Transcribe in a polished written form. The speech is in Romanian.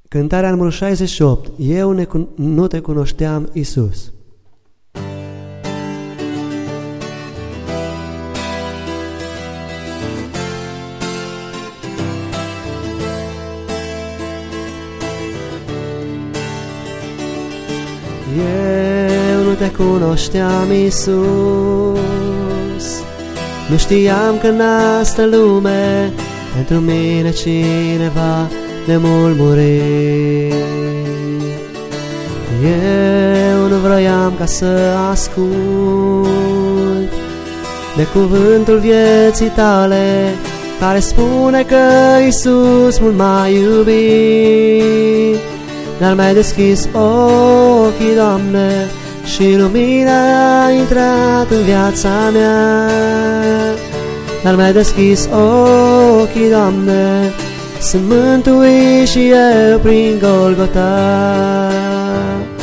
Cântarea numărul 68. Eu nu te cunoșteam, Iisus. Eu nu te cunoșteam, Iisus, nu știam că în asta lume pentru mine cineva de mult muri. Eu nu vroiam ca să ascult de cuvântul vieții tale, care spune că Iisus mult m-a iubit. Dar mi-ai deschis ochii, Doamne, și lumina a intrat în viața mea. Dar mi-ai deschis ochii, Doamne, sunt mântuit și eu prin Golgota.